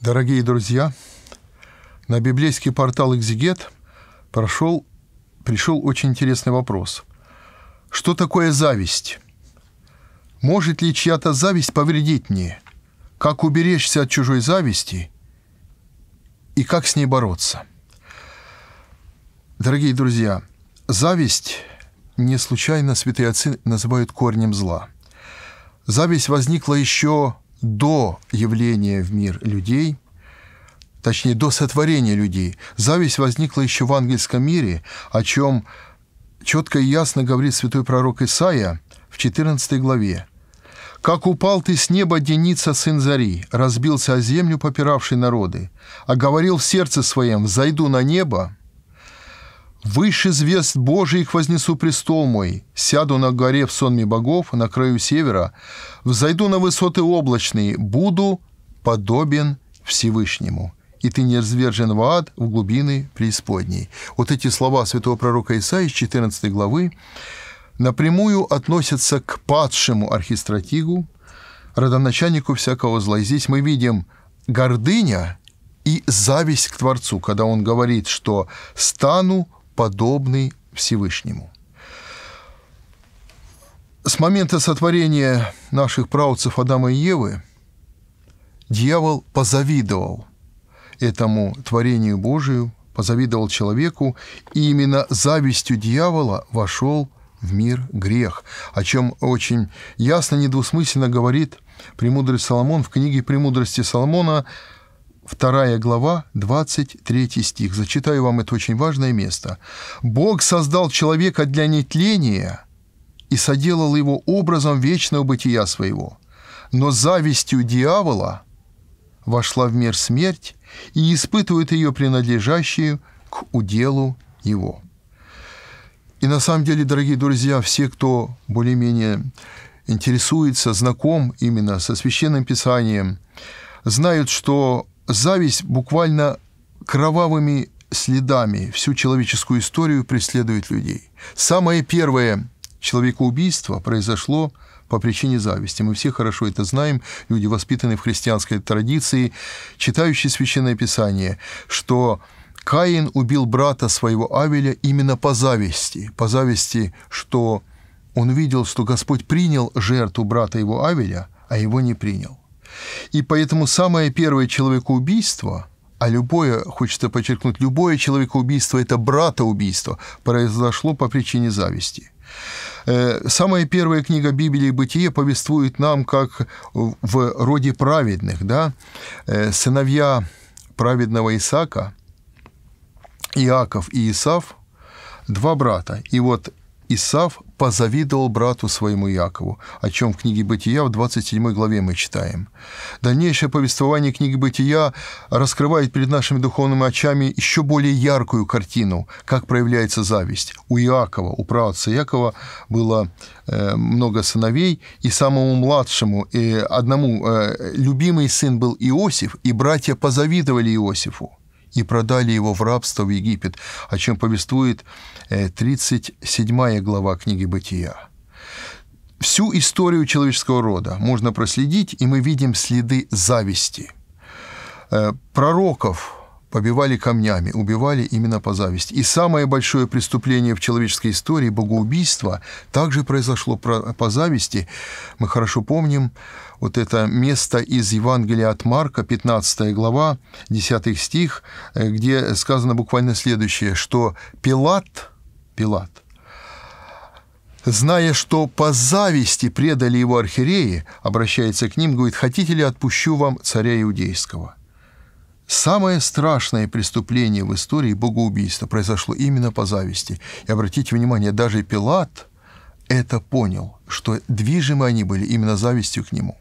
Дорогие друзья, на библейский портал «Экзегет» пришел очень интересный вопрос. Что такое зависть? Может ли чья-то зависть повредить мне? Как уберечься от чужой зависти? И как с ней бороться? Дорогие друзья, зависть не случайно святые отцы называют корнем зла. Зависть возникла еще до явления в мир людей, точнее, до сотворения людей. Зависть возникла еще в ангельском мире, о чем четко и ясно говорит святой пророк Исаия в 14 главе. «Как упал ты с неба, Деница, сын зари, разбился о землю, попиравший народы, а говорил в сердце своем: взойду на небо, выше звезд Божиих вознесу престол мой, сяду на горе в сонме богов, на краю севера, взойду на высоты облачные, буду подобен Всевышнему, и ты не низвержен в ад, в глубины преисподней». Вот эти слова святого пророка Исаии из 14 главы напрямую относятся к падшему архистратигу, родоначальнику всякого зла. И здесь мы видим гордыня и зависть к Творцу, когда он говорит, что «стану подобный Всевышнему». С момента сотворения наших праотцев Адама и Евы дьявол позавидовал этому творению Божию, позавидовал человеку, и именно завистью дьявола вошел в мир грех, о чем очень ясно, недвусмысленно говорит премудрый Соломон в книге «Премудрости Соломона», 2 глава, 23 стих. Зачитаю вам это очень важное место. «Бог создал человека для нетления и соделал его образом вечного бытия своего, но завистью дьявола вошла в мир смерть, и испытывает ее принадлежащую к уделу его». И на самом деле, дорогие друзья, все, кто более-менее интересуется, знаком именно со Священным Писанием, знают, что зависть буквально кровавыми следами всю человеческую историю преследует людей. Самое первое человекоубийство произошло по причине зависти. Мы все хорошо это знаем, люди, воспитанные в христианской традиции, читающие Священное Писание, что Каин убил брата своего Авеля именно по зависти, что он видел, что Господь принял жертву брата его Авеля, а его не принял. И поэтому самое первое человекоубийство, а любое, хочется подчеркнуть, любое человекоубийство – это братоубийство, произошло по причине зависти. Самая первая книга Библии «Бытие» повествует нам, как в роде праведных, да, сыновья праведного Исаака, Иаков и Исав, два брата. И вот Исав позавидовал брату своему Иакову, о чем в книге «Бытия» в 27 главе мы читаем. Дальнейшее повествование книги «Бытия» раскрывает перед нашими духовными очами еще более яркую картину, как проявляется зависть. У Иакова, у праотца Иакова было много сыновей, и самому младшему, одному любимый сын был Иосиф, и братья позавидовали Иосифу и продали его в рабство в Египет, о чем повествует 37 глава книги «Бытия». Всю историю человеческого рода можно проследить, и мы видим следы зависти. Пророков побивали камнями, убивали именно по зависти. И самое большое преступление в человеческой истории, богоубийство, также произошло по зависти. Мы хорошо помним вот это место из Евангелия от Марка, 15 глава, 10 стих, где сказано буквально следующее, что Пилат, зная, что по зависти предали его архиереи, обращается к ним, говорит: «Хотите ли, отпущу вам царя иудейского?» Самое страшное преступление в истории богоубийства произошло именно по зависти. И обратите внимание, даже Пилат это понял, что движимы они были именно завистью к нему.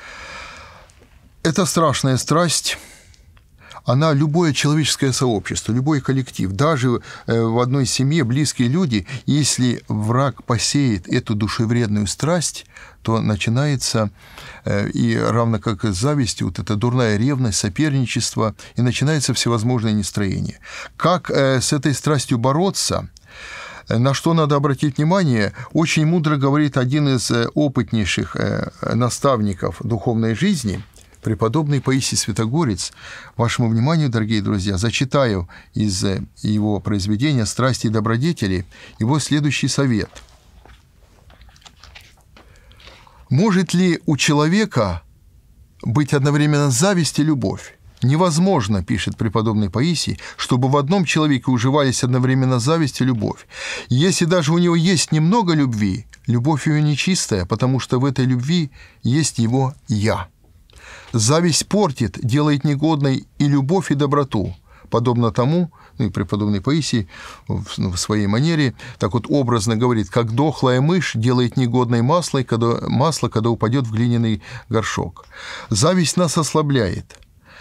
Эта страшная страсть, она любое человеческое сообщество, любой коллектив, даже в одной семье близкие люди, если враг посеет эту душевредную страсть, то начинается, и равно как и с завистью, вот эта дурная ревность, соперничество, и начинается всевозможное нестроение. Как с этой страстью бороться? На что надо обратить внимание, очень мудро говорит один из опытнейших наставников духовной жизни, Преподобный Паисий Святогорец, вашему вниманию, дорогие друзья, зачитаю из его произведения «Страсти и добродетели» его следующий совет. Может ли у человека быть одновременно зависть и любовь? Невозможно, пишет преподобный Паисий, чтобы в одном человеке уживались одновременно зависть и любовь. Если даже у него есть немного любви, любовь ее нечистая, потому что в этой любви есть его «я». Зависть портит, делает негодной и любовь, и доброту. Подобно тому, и преподобный Паисий в своей манере так вот образно говорит, как дохлая мышь делает негодной масло, когда упадет в глиняный горшок. Зависть нас ослабляет.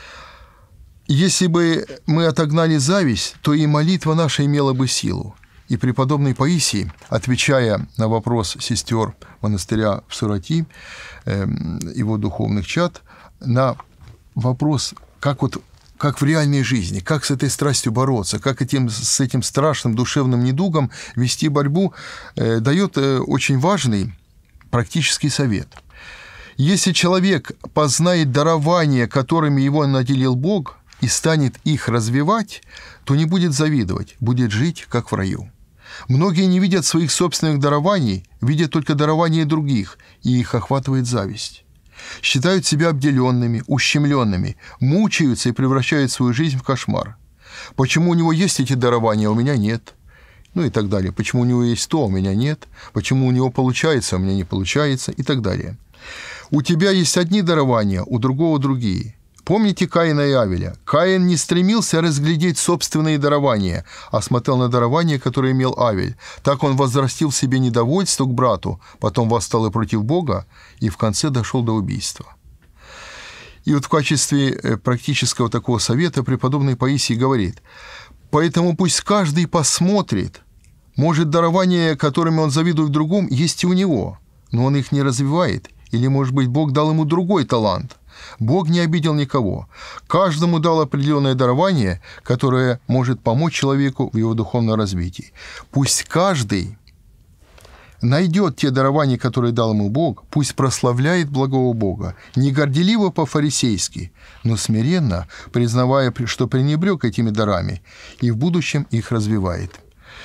Если бы мы отогнали зависть, то и молитва наша имела бы силу. И преподобный Паисий, отвечая на вопрос сестер монастыря в Сурати, его духовных чад, на вопрос, как в реальной жизни, как с этой страстью бороться, как с этим страшным душевным недугом вести борьбу, дает очень важный практический совет. Если человек познает дарования, которыми его наделил Бог, и станет их развивать, то не будет завидовать, будет жить, как в раю. Многие не видят своих собственных дарований, видят только дарования других, и их охватывает зависть. Считают себя обделенными, ущемленными, мучаются и превращают свою жизнь в кошмар. Почему у него есть эти дарования, а у меня нет? Ну и так далее. Почему у него есть то, а у меня нет? Почему у него получается, а у меня не получается? И так далее. У тебя есть одни дарования, у другого другие. Помните Каина и Авеля? Каин не стремился разглядеть собственные дарования, а смотрел на дарования, которые имел Авель. Так он возрастил в себе недовольство к брату, потом восстал и против Бога, и в конце дошел до убийства. И вот в качестве практического такого совета преподобный Паисий говорит: «Поэтому пусть каждый посмотрит, может, дарования, которыми он завидует другому, есть и у него, но он их не развивает, или, может быть, Бог дал ему другой талант». Бог не обидел никого. Каждому дал определенное дарование, которое может помочь человеку в его духовном развитии. Пусть каждый найдет те дарования, которые дал ему Бог, пусть прославляет благого Бога, не горделиво по-фарисейски, но смиренно, признавая, что пренебрег этими дарами, и в будущем их развивает.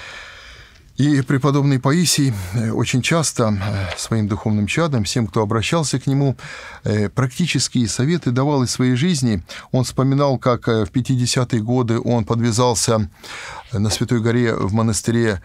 И преподобный Паисий очень часто своим духовным чадам, всем, кто обращался к нему, практические советы давал из своей жизни. Он вспоминал, как в 50-е годы он подвязался на Святой горе в монастыре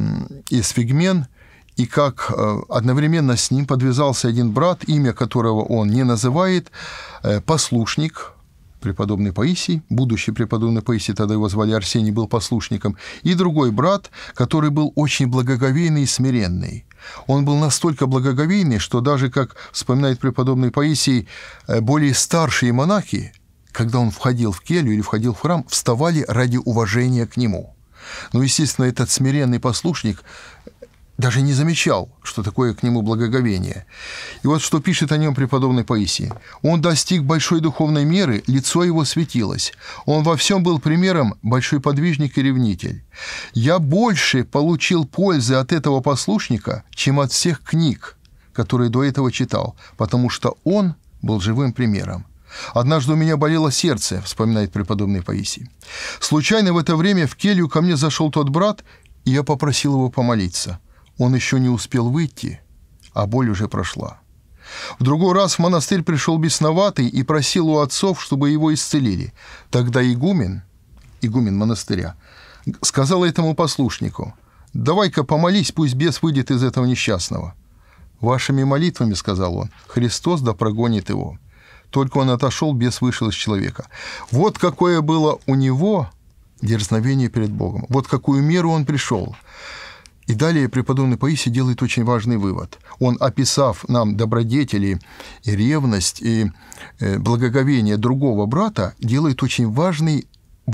Исфигмен, и как одновременно с ним подвязался один брат, имя которого он не называет, послушник, преподобный Паисий, будущий преподобный Паисий, тогда его звали Арсений, был послушником, и другой брат, который был очень благоговейный и смиренный. Он был настолько благоговейный, что даже, как вспоминает преподобный Паисий, более старшие монахи, когда он входил в келью или входил в храм, вставали ради уважения к нему. Но, естественно, этот смиренный послушник даже не замечал, что такое к нему благоговение. И вот что пишет о нем преподобный Паисий. «Он достиг большой духовной меры, лицо его светилось. Он во всем был примером большой подвижник и ревнитель. Я больше получил пользы от этого послушника, чем от всех книг, которые до этого читал, потому что он был живым примером. Однажды у меня болело сердце», — вспоминает преподобный Паисий. «Случайно в это время в келью ко мне зашел тот брат, и я попросил его помолиться. Он еще не успел выйти, а боль уже прошла. В другой раз в монастырь пришел бесноватый и просил у отцов, чтобы его исцелили. Тогда игумен монастыря, сказал этому послушнику: «Давай-ка помолись, пусть бес выйдет из этого несчастного». «Вашими молитвами, — сказал он, — Христос да прогонит его». Только он отошел, бес вышел из человека. Вот какое было у него дерзновение перед Богом, вот какую меру он пришел. И далее преподобный Паисий делает очень важный вывод. Он, описав нам добродетели и ревность, и благоговение другого брата, делает очень важный,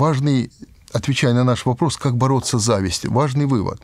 отвечая на наш вопрос, как бороться с завистью, важный вывод.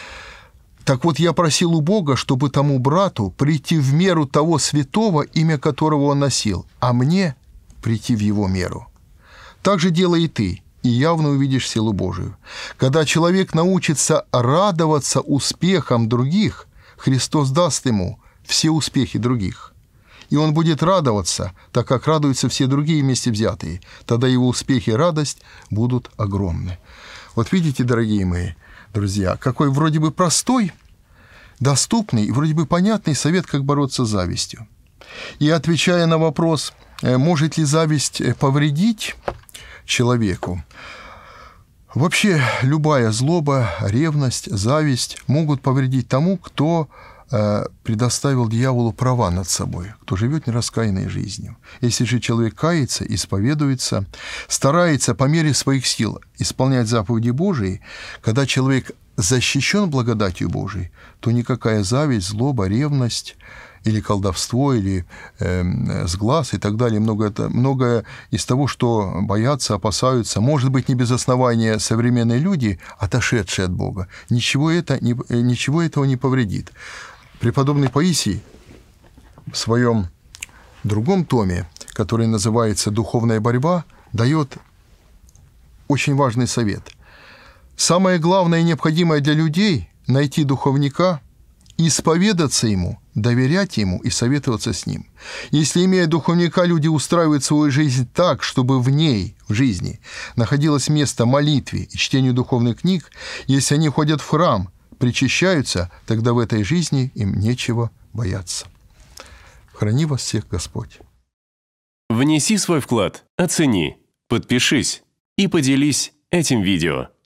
«Так вот, я просил у Бога, чтобы тому брату прийти в меру того святого, имя которого он носил, а мне прийти в его меру. Так же делай и ты, и явно увидишь силу Божию. Когда человек научится радоваться успехам других, Христос даст ему все успехи других. и он будет радоваться, так как радуются все другие вместе взятые. Тогда его успехи и радость будут огромны. Вот видите, дорогие мои друзья, какой вроде бы простой, доступный и вроде бы понятный совет, как бороться с завистью. И отвечая на вопрос, может ли зависть повредить человеку, вообще любая злоба, ревность, зависть могут повредить тому, кто предоставил дьяволу права над собой, кто живет нераскаянной жизнью. Если же человек кается, исповедуется, старается по мере своих сил исполнять заповеди Божии, когда человек защищен благодатью Божией, то никакая зависть, злоба, ревность или колдовство, или сглаз и так далее, многое из того, что боятся, опасаются, может быть, не без основания современные люди, отошедшие от Бога, ничего этого не повредит. Преподобный Паисий в своем другом томе, который называется «Духовная борьба», дает очень важный совет. Самое главное и необходимое для людей – найти духовника, исповедаться ему, доверять ему и советоваться с ним. Если, имея духовника, люди устраивают свою жизнь так, чтобы в ней, в жизни, находилось место молитве и чтению духовных книг, если они ходят в храм, причащаются, тогда в этой жизни им нечего бояться. Храни вас всех Господь. Внеси свой вклад, оцени, подпишись и поделись этим видео.